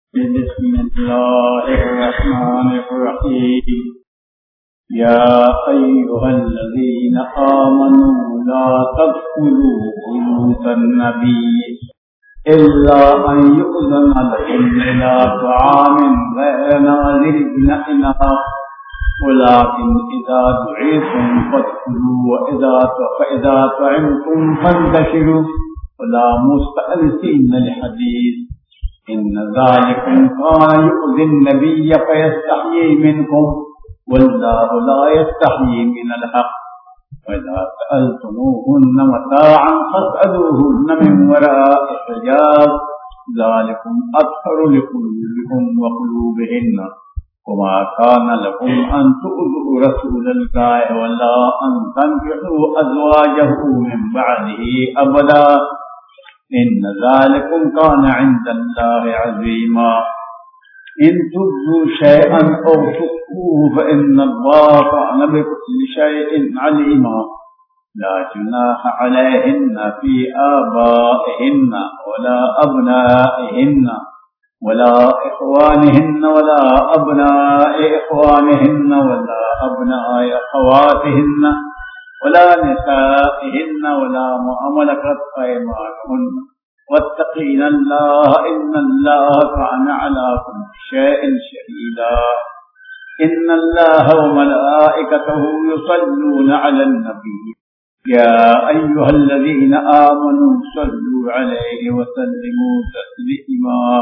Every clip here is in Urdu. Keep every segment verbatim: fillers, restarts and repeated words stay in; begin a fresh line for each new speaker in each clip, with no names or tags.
بسم الله الرحمن الرحيم يا أيها الذين آمنوا لا تدخلوا بيوت النبي إلا أن يؤذن لكم إلى طعام غير ناظرين إناه ولكن إذا دعيتم فادخلوا وإذا فإذا طعمتم فانتشروا ولا مستأنسين لحديث إن ذلكم كان يؤذي النبي فيستحيي منكم والله لا يستحيي من الحق وإذا سألتموهن متاعا فاسألوهن من وراء حجاب ذلكم أطهر لقلوبكم وقلوبهن وما كان لكم أن تؤذوا رسول الله ولا أن تنكحوا أزواجه من بعده أبدا إن ذلكم كان عند الله عظيما إن تبدوا شيئا أو تخفوه فإن الله كان بكل شيء عليما لا جناح عليهن في آبائهن ولا أبنائهن ولا إخوانهن ولا أبناء إخوانهن ولا أبناء أخواتهن ولا نسائهن ولا ما ملكت أيمانهن واتقين الله إن الله كان على كل شيء شهيدا إن الله وملائكته يصلون على النبي يا أيها الذين آمنوا صلوا عليه وسلموا تسليما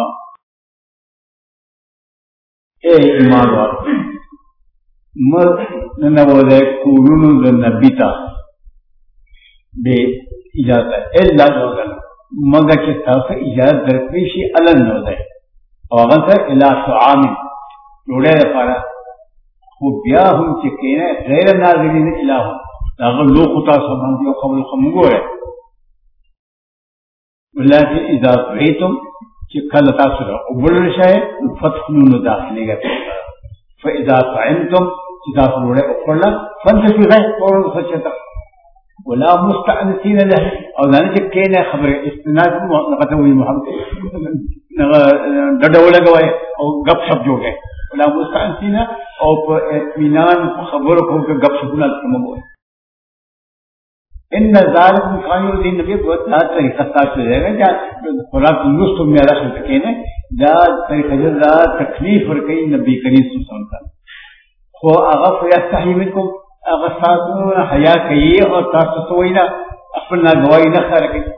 اے ایمان والو مر نبوذ قولون النبیتا بے اجازت الا لوگن مگر کہ طرف اجازت درپیشی علن نوزے اور اگر سر الہ سعام جوڑے رفارا خوب بیا ہم چکینے غیر ناظرین الہ اگر لوگ خطا سبحان دیو قبل خمگو ہے اللہ کی اجازت رہیتم چکل تاثر ابل رشاہ فتخنون داخلے گا فإذا طعمتم إذا فلولا أقرلا فانتشروا غير قولوا فشتا ولا مستأنسين له أو ذلك كينا خبر استناد نقطوي محمد دردولا قوائي أو قب شب جو گئے ولا مستأنسين أو اطمینان خبركم كقب شبنا لكم إن ذلك كان يؤذي النبي بہت لا طریقہ تاثر ہے گا جا قرآن نصف میں رکھ سکیں لا طریقہ جزا تکلیف ورکی نبی کریم صلی اللہ علیہ وسلم خو اغف یستحی منکم اغساتون حیا کئی اور تاسسوئینا اپنا گوائی نخار کئی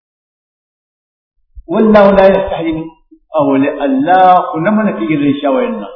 واللہ لا یستحی من اول اللہ خنمن کی گرشا ویلنا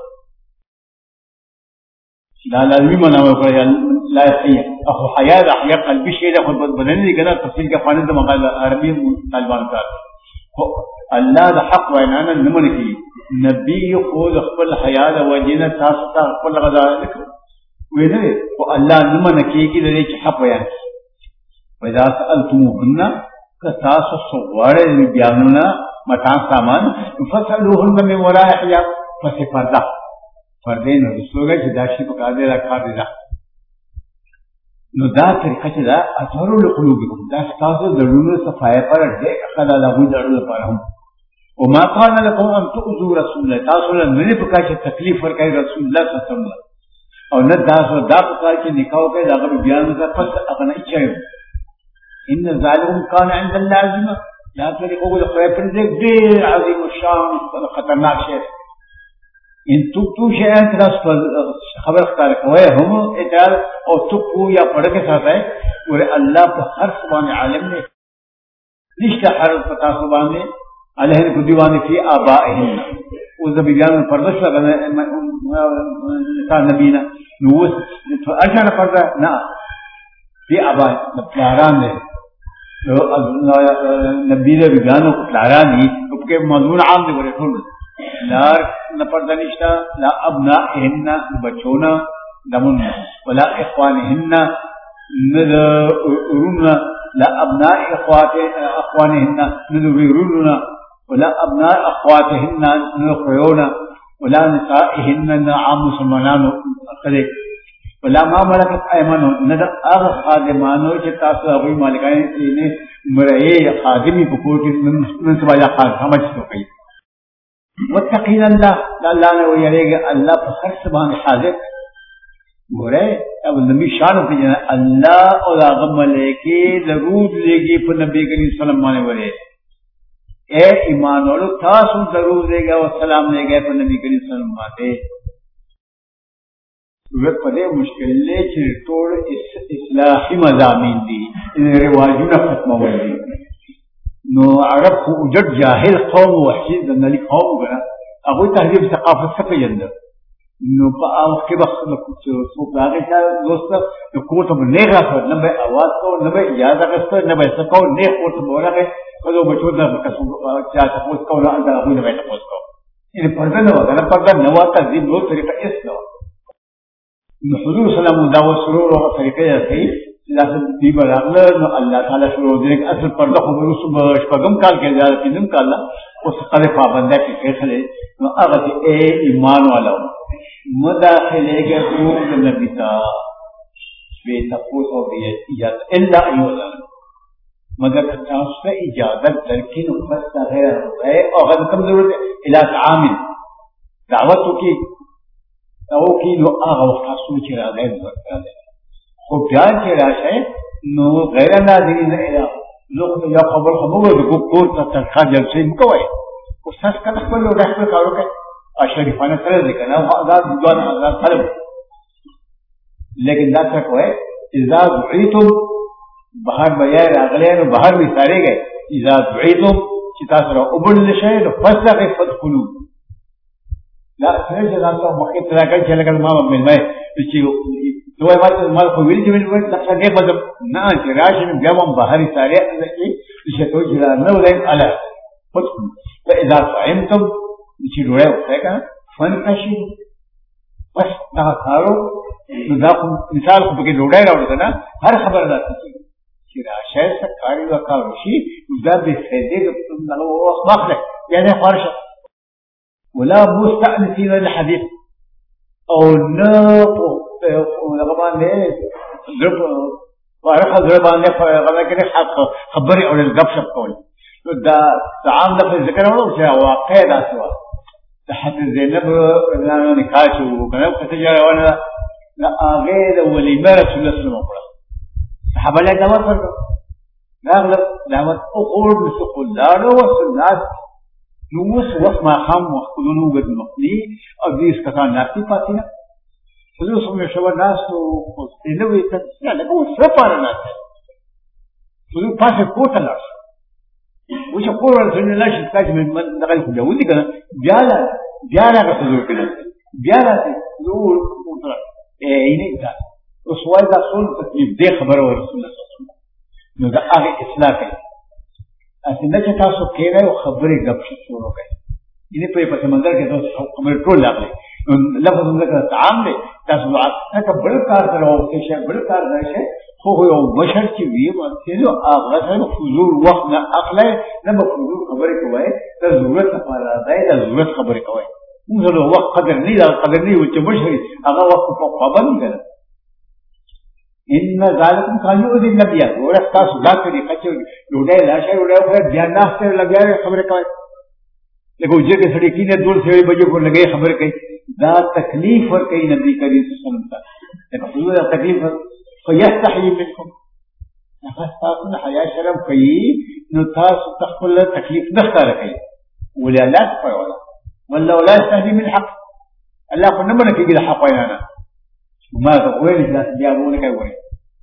لا لازمی مناوے پر لا یستحی اخو حیا دا حیا قلبی شیدہ خود بدنی دی گنا تفصیل کا فاند مقال عربی طالبان کار اللہ دا حق وینانا نمن کی نبی خود اخبر حیال وجینا تاستا اخبر غذا ذکر ویدے و اللہ نمن کی کی لدے چی حق ویان کی ویدہ سألتمو بننا کتاسو سوارے بیانونا متان سامان فسألوہن میں وراء حیاب فسی پردہ پردین رسول گئے جداشی پکا دے رکھا دے دا نو دا طریقہ چی دا اثرو لقلوبکم دا ستاسو درون صفائے پر دے اقلا لغوی درون پر ہم وما كان لكم ان تؤذوا رسول الله تاسو نے پکا کہ تکلیف ورکای رسول اللہ صلی اللہ علیہ وسلم اور نہ تاسو دا پکا کہ نکاح کے دا بیان کا پس اپنا اچھا ان ظالم كان عند الله عظیم یا تو کو کو پر دے عظیم الشان خطرناک ہے ان تو تو شیئن تراس پر خبر کر کوئے ہم اتار اور تو یا پڑھ کے ساتھ ہے اور اللہ پر ہر سبحان عالم نے نشتا ہر پتا سبحان نے علیہ الدیوان فی آبائہن اس بیان پردش لگا نبینا نوس ارجان پردہ نا فی آبائہن پلاران نے نبی نے بیانوں کو پلاران ہی کیونکہ مضمون عام دے بڑے ٹھول لار نہ پردہ نشتا لا ابنائہن بچونا دمن ولا اخوانہن ند ارون لا ابناء اخوانہن ند اروننا ولا ابناء اخواتهن نخيونا ولا نسائهن عام مسلمان ولا ما ملكت ايمانهن ند اغ خادمانو چې تاسو هغه مالکان نه مرئي خادمي په کوټ من سبا یا خادم سمجھ تو کوي متقین اللہ اللہ نے وہ یعنی کہ اللہ پر ہر سبحان حاضر گورے اب نبی شان ہوتی جانا اللہ اور آغم لے کے درود لے گی پر نبی کریم صلی اللہ علیہ وسلم اے ایمان والو تاسو درود لے گا اور سلام لے گا پر نبی کریم صلی اللہ علیہ وسلم صورت پدے مشکل لے چھر توڑ اصلاحی مضامین دی ان رواجون ختم ہوئی نو عرب خو اجد جاہل قوم وحشی دنالی قوم گنا اگوی تحریب ثقافت سپی جندر نو پا آوکی وقت سوک آگے چاہ دوستا نو کوتا با نیغا سو نبا آواز کو نبا اجازہ کستا نبا سکو نیغ کوتا بولا گئے کدو بچو دا کسو چاہ تپوس کو لا اندر اگوی نبا تپوس کو یعنی پردہ نوا گنا پردہ نوا تقدیم دو طریقہ اس نوا نو حضور صلی اللہ علیہ وسلم دعوت سرور و طریقہ جاتی لازم دی برابر نو اللہ تعالی شروع دے کہ اصل پردہ خو رسو شپگم کال کے زیادہ تینم کالا اس قدر پابندہ کی فیصلے نو اغت اے ایمان والا مداخلے کے حقوق نبی تا بے تفوس ہو گئی اجازت اللہ ایو اللہ مگر تاسو ته اجازت درکین فستا غیر ہے اور غد کم ضرورت ہے الى عامل دعوت کی او کی نو اغه وخت تاسو چې راغی ورته خو بیان چې راشه نو غیر ناظرین اله لوګ یا خبر خبر د کو کو ته خاجل شي مکوي او تاسو کله خپل د خپل کارو کې اشرفانه سره ذکر نه آزاد دوان آزاد طلب لیکن دا څه کوي اذا دعيتم بهر بیا راغلی نو بهر وی ساري گئے اذا دعيتم چې تاسو را وبل شي نو فسخ فدخلوا لا څنګه تاسو مخکې تر راځي چې لکه ما مې مې چې دوی ماته مال خو ویل چې ویل لکه نه بدم نه چې راشي بیا هم بهر ساري چې چې توي جلا نه ولای الا فاذا فهمتم چې ډوړې وځه کنه فنکشي بس دا کارو نو دا مثال خو به ډوړې راوړل کنه هر خبر راځي چې راشه سکاري وکاو شي دا به فائدې د نو مخله یعنی خارشه ولا مستأنسين الحديث او نو لغمان نے ضرب وارخ ضربان نے غلا کہ حق خبري او الغب شپ کول دا تعام د ذکر ورو چې واقع دا سوا حتی زینب رضوان نکاح شو کنه کته جوړ ونه لا اغه د ولیمه رسول الله صلی الله علیه وسلم صحابه له دعوت ورکړه راغله دعوت او قول مسقل دارو وسنات نو وس وس ما هم وخذونو بد مقني او دې څخه ناپی پاتې نه حضور صلی الله علیه وسلم ناس او دې ته څه له کوم څه پاره نه حضور پاسه کوټه لاس وش کور رسول الله چې تاج من دغه خو جو دي کنه بیا لا بیا لا حضور کړه بیا لا نور موټر اې نه دا او سوال دا ټول تکلیف دې خبره رسول الله صلی الله علیه وسلم نو دا هغه اصلاح کوي اسنه چې تاسو کېره او خبرې غب شروع کړئ دې په په سمندر کې تاسو خبرې ټول لاغلي لفظ ذکر تعام دې تاسو هغه بل کار درو کې شه بل کار راشه خو یو بشر چې وی مته نو هغه سره فضول وخت نه اخلي نه به فضول خبرې کوي ته ضرورت لپاره دا د ضرورت خبرې کوي موږ له وخت قدر نه دا قدر نه و چې بشر هغه وخت په پابند کړي ان ذالکم کانو دې نبی ورته تاسو دا کړی کچو ډوډۍ لا شي ډوډۍ په بیا ناشته لګیاره خبرې کوي لکه چې کې سړی کینه دول سړي بجو کو لګي خبرې کوي دا تکلیف ور کوي نبی کریم صلی الله علیه وسلم ته دا تکلیف فیستحی منکم نفس تاسو نه حیا شرم کوي نو تاسو تخپل تکلیف نه ښکار کوي ولا لا کوي ولا ولا لا يستحي من الحق الله کو نه منه کېږي د حق وینا ما تقول لا تجاوبون كيف وين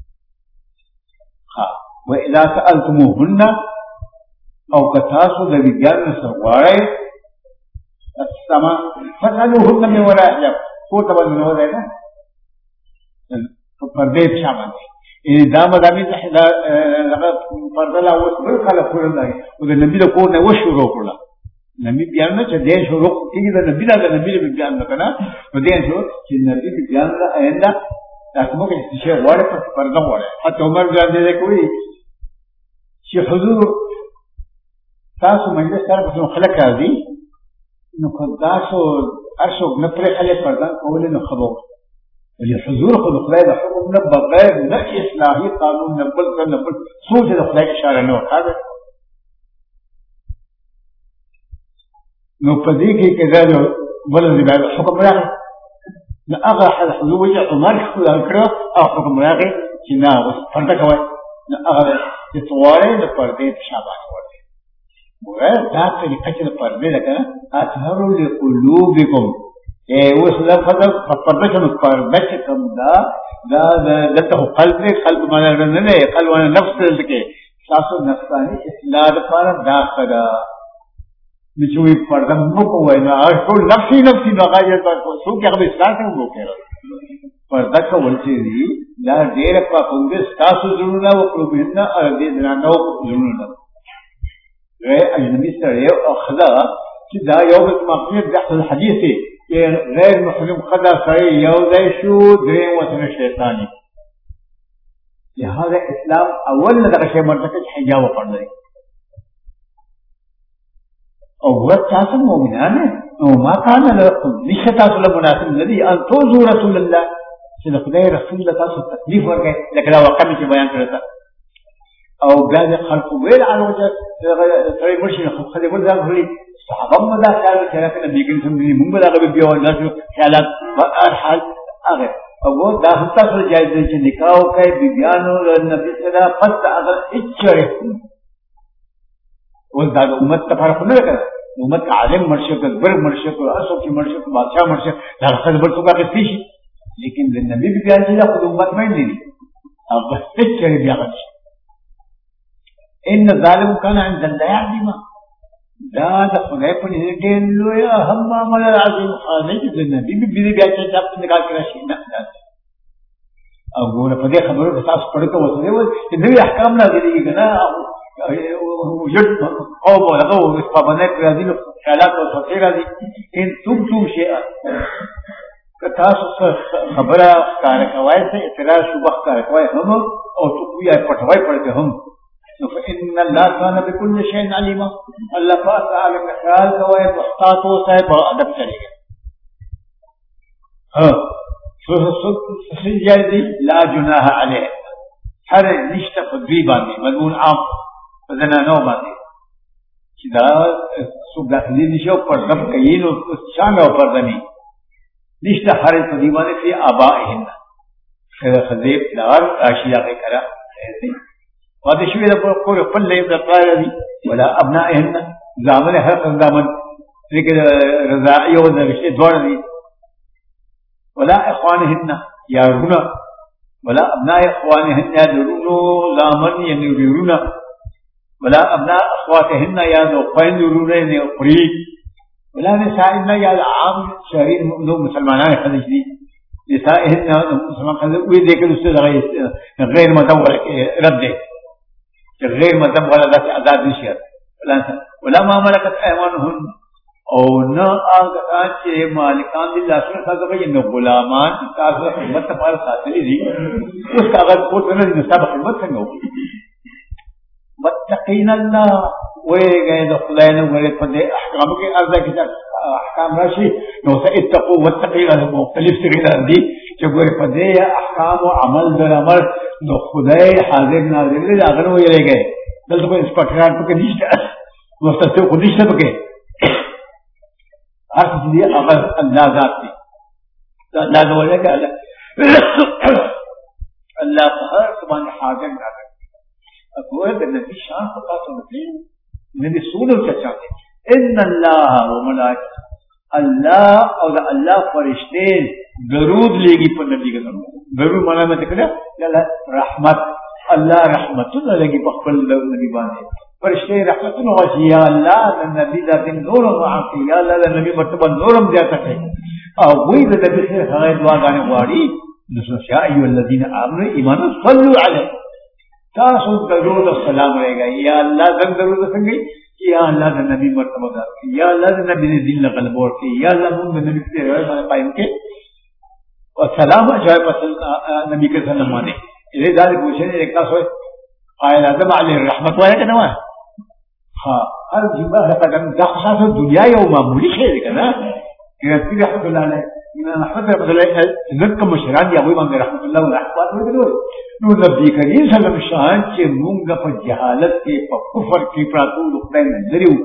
ها واذا سالتموهن او كتاسو د بيان سواره السما فسالوهن من وراء حجاب کو تبل نو ده نه پردې شامل دي دا مدامي ته هغه پرده لا اوس بل کله کول نه او د نبی د کو نه وشو وکړه نبی بیان نه چې دې شروع کیږي د نبی د نبی بیان نه کنه نو دې شو چې نبی بیان لا آینده تاسو موږ چې وړه په پرده وړه حتی عمر بیان دې کوي چې حضور تاسو مجلس سره په خلک راځي نو تاسو ارشو نه پرې خلک پرده کول نو خبر ولې حضور خو خدای د حکم نه بغیر نه اصلاحي قانون نه بل څه نه بل سوچ د خدای اشاره نه وکړه نو پدې کې کې دا بل دې حکم راغی نو هغه حضور وجه عمر خپل کړو او حکم راغی چې نه اوس پرده کوي نو هغه چې تواره د پردې په شابه ورته وای دا چې کچې پردې لکه اطهر لقلوبکم اے اوس لا فضل پرده کوم پرده چې کوم دا دا دته قلب قلب باندې نه نه قلب باندې نفس دې تاسو نفسانی اصلاح لپاره دا خدا نچوي پرده مو کوی نه ټول نفسي نفسي نغايه تاسو څو کې هغه اصلاح کوو کړو پرده کول چې دی دا ډېر په کومه تاسو زړونه او قلوبونه او دې درانو زړونه غیر اجنبي سره او خدا چې دا یو د مقصد د الحديث غیر محرم خدا سره یو ځای شو درې وسنه شیطانی لہذا اسلام اول دغه شی مرتکه حجاب پړل او وتاسو مؤمنان او ما كان لكم لشتات المناسب الذي ان توزوا رسول الله چې خدای رسول الله تاسو تکلیف ورکړي لکه دا واقعي چې بیان کړی او بیا خلق ویل على وجه سره مرشد خو دې ول ځان غلي صحابه مدا خیال کړه چې نبی کریم صلی الله علیه وسلم موږ دا بیا ولاسو خیالات هر حال هغه او دا هم تاسو جایز دي چې نکاح کوي بیانو نبی صدا پس اگر اچره ول دا امت تفرق نه کړ امت عالم مرشد بر مرشد او اسو کی مرشد بادشاہ مرشد دا خبر څه باندې شي لیکن د نبی بیان چې خود امت باندې دي او بس اچره بیا غش ان ظالم کان عند الله عظیم دا د خدای په دې ډېر لوی هم عمل عظیم خالق د نبی بیا چې تاسو نکاح کړی شي نه او ګوره په دې خبرو کې تاسو پړکه وځي و چې نوې احکام نازلېږي کنه وجد قوم ولغوا اسقابنات راځي نو خیالات او تفسیر راځي ان تم تم شيئا تاسو خبره کار کوي څه اعتراض شوبه کار کوي هم او تو یې پټوي پړکه هم نو فإن الله كان بكل شيء عليما الله تعالی خیال کوي محتاط او صاحب ادب چلےږي ها سو سجادي لا جناح عليه هر نشته په دوی باندې مضمون عام بدنا نو باندې چې دا سو داخلي نشو پر دب کوي نو شان او پر دني نشته هر په دی باندې په ابائهن خیر خذيب دار اشیاء کرا واده شوی د کور خپل له د قاری ولا ابنائهن زامن هر زامن لیکن رضاعی او د رشته دوړ دي ولا اخوانهن یا رونه ولا ابناء اخوانهن یا رونو زامن یعنی رونه ولا ابناء اخواتهن یا ذو قین رونه نه قری ولا نسائهن یا عام شهرین نو مسلمانان خدای دي نسائهن مسلمان خدای وی دې کې استاد غیر مدور رد دي غیر مدور ولا ذات آزاد نشي ولا ما ملكت ايمانهن او نه هغه چې مالکان دي لاسونه څنګه نو غلامان تاسو خدمت لپاره ساتلي دي اوس هغه کوته نه دي سبق خدمت څنګه متقین الله ويغه د خدای نه ورې په دې احکام کې ارزه کې احکام راشي نو اتقوا واتقوا له مختلف څنګه دي چې ګورې په دې احکام او عمل در عمل نو خدای حاضر ناظر دې هغه نو ویلېږي دلته په سپټرات کې نشته نو تاسو خو نشته پکې هر څه دې هغه الله ذات دي الله نو ویلېږي الله هر سبحان حاضر ناظر اقوال د نبی شان په تاسو باندې نبی سونه چاته ان الله وملائکه الله او د الله فرشته درود لګي په نبی کې درود معنا مته کړه الله رحمت الله رحمتونه لګي په خپل نبی باندې فرشته رحمتونه وشي یا الله د نبی ذات نور او عافیت یا الله د نبی مرتبه نورم زیاته کوي او وی د نبی سره هغه دعاګانې غواړي نو شاء ایو الذین آمنوا ایمان صلوا علیه تاسو درود السلام رہے گا یا اللہ زن درود سنگی یا اللہ د نبی مرتبہ دار یا اللہ د نبی دین غلب اور کی یا اللہ من نبی کے روایت قائم کے اور سلام جائے پسند نبی کے سلام مانے یہ دار پوچھنے ایک کا سوئے قائل اعظم علیہ الرحمت والا کنا ہاں ہر جمعہ ہے کہ دخصاص دنیا یا معمولی ہے کنا کہ رحمت اللہ علیہ امام احمد رحمۃ اللہ علیہ ذکر مشران یا امام رحمۃ اللہ علیہ رحمت نو نبی کریم صلی الله علیه وسلم چې مونږ په جهالت کې په کفر کې پراتو خدای نه لريو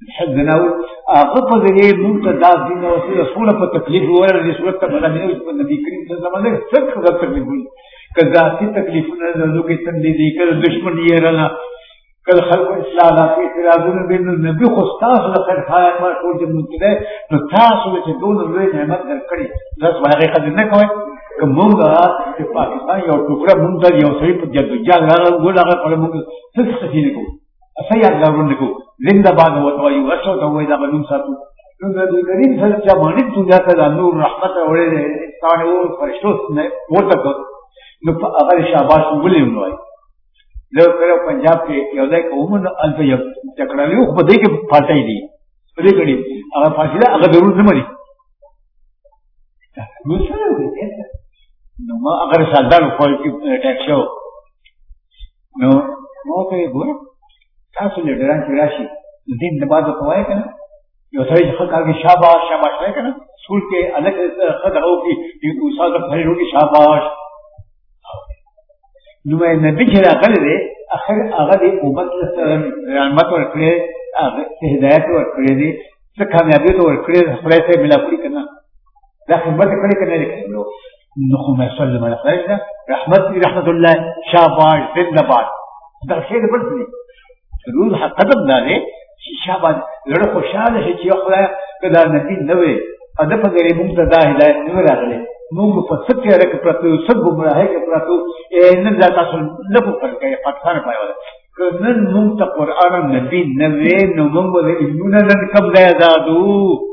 حدنا هغه په دې مبتدا دین او رسول په تکلیف وره د صورت ته باندې په نبی کریم صلی الله علیه وسلم څخه د تکلیف وي کله چې تکلیفونه د لوګي تندې دي کله دشمن یې رانه کله خلق اصلاحات اعتراضونه بین نبی خو تاسو د خیر خیال ما ټول دې مونږ نو تاسو چې دون لوی نعمت درکړي داس هغه خدای نه کوي کومه چې پاکستان یو ټوکر مونږ د یو سړي په جدوجہد راغلو هغه پر مونږ څه څه نه کوي اسیا غوړنه کو زنده باد وتوي ورشو ته وای دا بنوم ساتو نو د دې کریم سره چې باندې دنیا ته نور رحمت اورې انسان او فرشتو نه ورته نو هغه شاباش ولې نوای لو کړو پنجاب کې یو ځای کومه الف یو چکرالو په دې کې فاټای دي په دې کې هغه فاصله هغه ضرورت نه مری نو سره وې نو ما اگر سالدار خپل کې ټیکس شو نو نو ته ګور تاسو له ډیران کې راشي دین د بعد په وای کنه یو ځای چې خلک هغه شاباش شاباش وای کنه سکول کې الګ خدای کې یو استاد په هرو کې شاباش نو نبی چې راغلی دی اخر هغه د امت سره رحمت ورکړي هغه هدایت ورکړي دي څه کامیابی ته ورکړي خدای ته ملا کړی کنه دا خدمت کړي کنه نو نو خو ما صلی الله علیه وسلم رحمت رحمت الله شاباش زنده باد دا شی د بل دی روز حقیقت دا دی چې شاباش لړ خوشاله شي چې خدای کدا نبی نه وي ادب غیر مبتدا هدایت نه راغلی موږ په څه کې پراتو څه ګمراهي کې پراتو نن ځا تاسو نه په فرق کې پاکستان پایواله نن موږ ته قران نبی نه وې نو موږ به نن کم ځای آزادو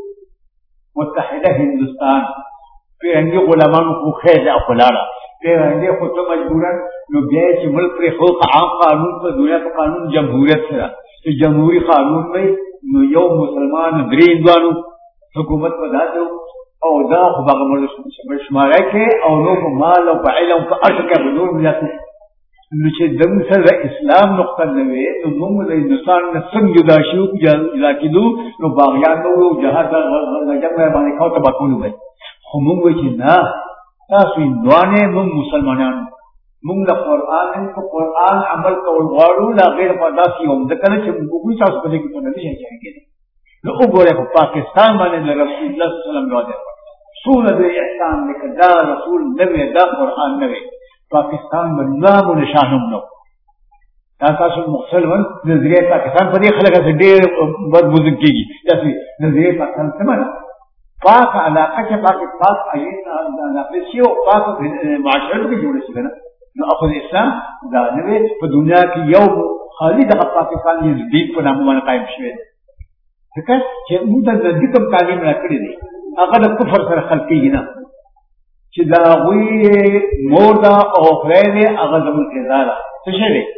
متحده هندستان پیرنګي غلامانو خو خېځه خلاله پیرنګي خو ته مجبورن نو بیا چې ملک پر حقوق عام قانون په دنیا په قانون جمهوریت سره چې جمهوریت قانون وي نو یو مسلمان درې دوانو حکومت وداتو او دا خو هغه مشماره کې او نو په مال او په علم په ارث کې به نور ملت نو چې د مسله اسلام نقطه نوې نو موږ د انسان نه څنګه جدا شو جدا کېدو نو باغیان نو جهاد غږم باندې خو ته بکول وي خو موږ چې نه تاسو دوانه موږ مسلمانانو موږ د قران په قران عمل کول غواړو لا غیر په داسې یو د کله چې موږ تاسو په دې کې نه شي کېږي نو وګوره په پاکستان باندې د رسول الله صلی الله علیه وسلم راځي سوره د احسان لیکدا رسول نبی دا قران نبی پاکستان باندې نام او نشان هم نو تاسو مسلمان نظریه پاکستان په دې خلک څخه ډېر بد بوزن کیږي تاسو نظریه پاکستان سمونه پاک علاقه کې پاکستان اینا نه پېښو پاک معاشره کې جوړ شي کنه نو اخو اسلام دا نبی په دنیا کې یو خالي د پاکستان دې په نامه باندې قائم شوی ځکه چې موږ د دې کوم تعلیم راکړی دی هغه د کفر سره خلق کېږي نه چې دا غوي مور دا او خره دی هغه زموږ کېداره څه شي دی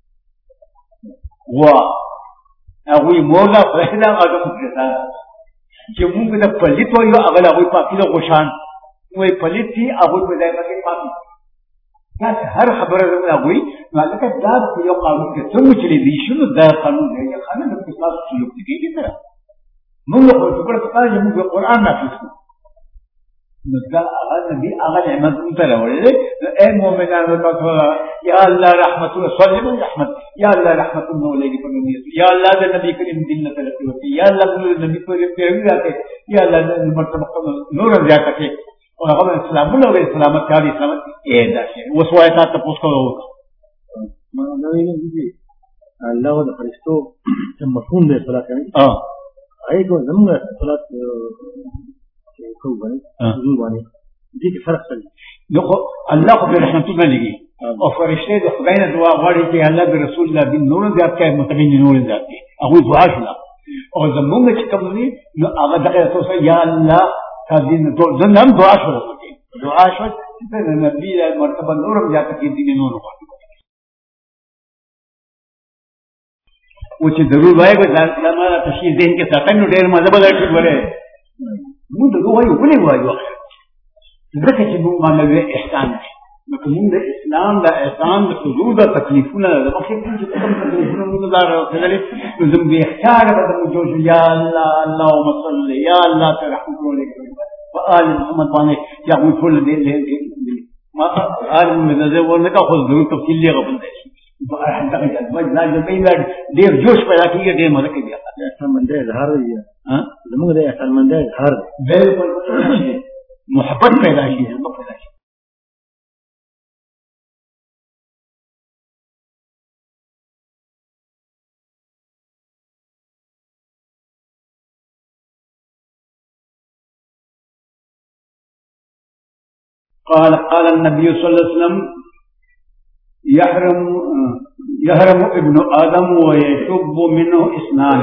وا هغه مور دا خره دا هغه زموږ کېداره چې موږ د پلیت وایو هغه هغه پاکیله غشان وای پلیت دی هغه په ځای باندې پاکي دا هر خبره زموږ هغه نو لکه دا یو قانون کې څنګه چې دی شنو دا قانون دی چې خانه د اسلام سلوک دی کېږي موږ خو څنګه ستاسو موږ قرآن نافذ کوو نو دا هغه نبی هغه نعمت ته راوړل اے مؤمنانو تاسو یا الله رحمت الله صلی الله رحمت یا الله رحمت الله علیه په نوم یا الله د نبی کریم دین ته لکه یا الله د نبی پر پیروي راکې یا الله د مرتبه نور زیاته کې او هغه اسلام له سلامت کاری سلامت اے دا شی وسوای تاسو پوښتنه وکړه
ما دا ویل دي الله د فرشتو چې مفهوم دی صلاح کوي
اه
ایګو زموږ صلات کوو باندې حضور باندې دې کې فرق څه
نو الله خو رحمت الله لګي او فرشته د خدای نه دعا غواړي چې الله د رسول الله دین نور زیات کوي متبین نور زیات کوي هغه دعا شوه او زموږ چې کوم دي نو هغه دغه تاسو یا الله دین ته زنم دعا شوه دعا شوه چې د نبی له مرتبه نور زیات کوي دین نور غواړي او چې ضرور وایي به ځانګړی تشریح ذهن کې ساتل نو ډېر مزه به درته وره موږ د وایو ولې وایو ځکه چې موږ باندې احسان دی نو کوم د اسلام د احسان د حضور د تکلیفونه د مخکې چې کوم تکلیفونه موږ لاره وکړلې نو زموږ به اختیار به موږ جوړ یا الله اللهم صل یا الله ترحم علیک و آل محمد باندې یا موږ ټول دې ما آل محمد زه ورنه کا خو ضرور تفصیل لري غوښتل ډېر جوش پیدا کېږي، ډېر مزه کوي.
احسانمندۍ اظهار دی، زموږ د احسانمندۍ اظهار دی.
بالکل محبت پیدا شي، محبت پیدا شي. قال قال النبي صلى الله عليه وسلم يحرم يحرم ابن آدم ويشب منه اثنان،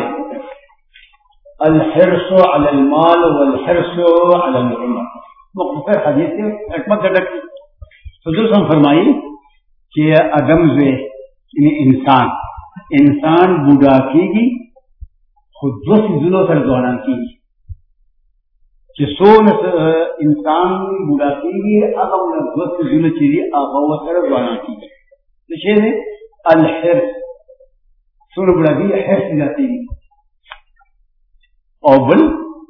الحرص على المال والحرص على العمر. مختصر حدیث ہے، حکمت ہے. حضور صلی اللہ علیہ وسلم فرمائی کہ آدم سے یعنی انسان انسان بوڑھا کی گی خود دو سیزنوں سر دوران کی گی کہ سون انسان بوڑھا کی گی اب انہیں دو سیزنوں چیزی آبا و سر دوران کی گی. شیر ہے الحرص، سون بوڑھا کی حرص جاتی گی. اول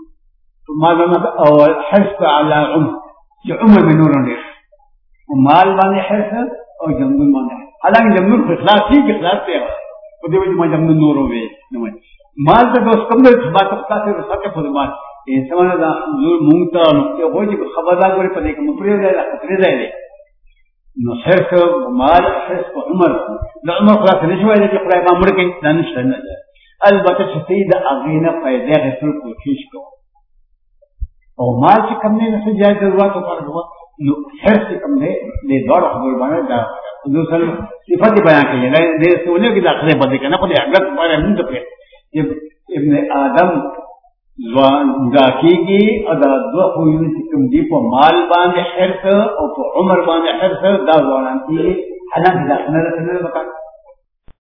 اور حرص علی عمر، جو عمر میں نور ہونے مال بانے حرص اور جنگل بانے. حالانکہ جنگل کو اخلاص ہی کہ اخلاص پہ خود میں جنگل نور ہوئے مال تو دوست کم دے بات کا سے سچ خود مال یہ سمجھ دا حضور مونتا نقطے ہو جب خبردار کرے پدے کہ مفری دے خطرے دے نو حرص مال حرص کو عمر عمر خلاص نشوي دے کہ خدای مامور کے دانش نہ جائے. البتہ سید اغینا فائدہ رسول کوشش کو اور مال سے کم نے سے جائے ضرورت پر ہوا نو حرص سے کم نے دے دور خبر بنا دا دوسرا صفات بیان کی ہے دے سونے کی داخلے بدے کرنا پڑے اگر پر ہم تو پہ ابن آدم زوان مداکی کی ادا دو خوی کم دی کو مال باندې حرص او عمر باندې حرص دا زوان کی حالانکہ داخلے رسول بتا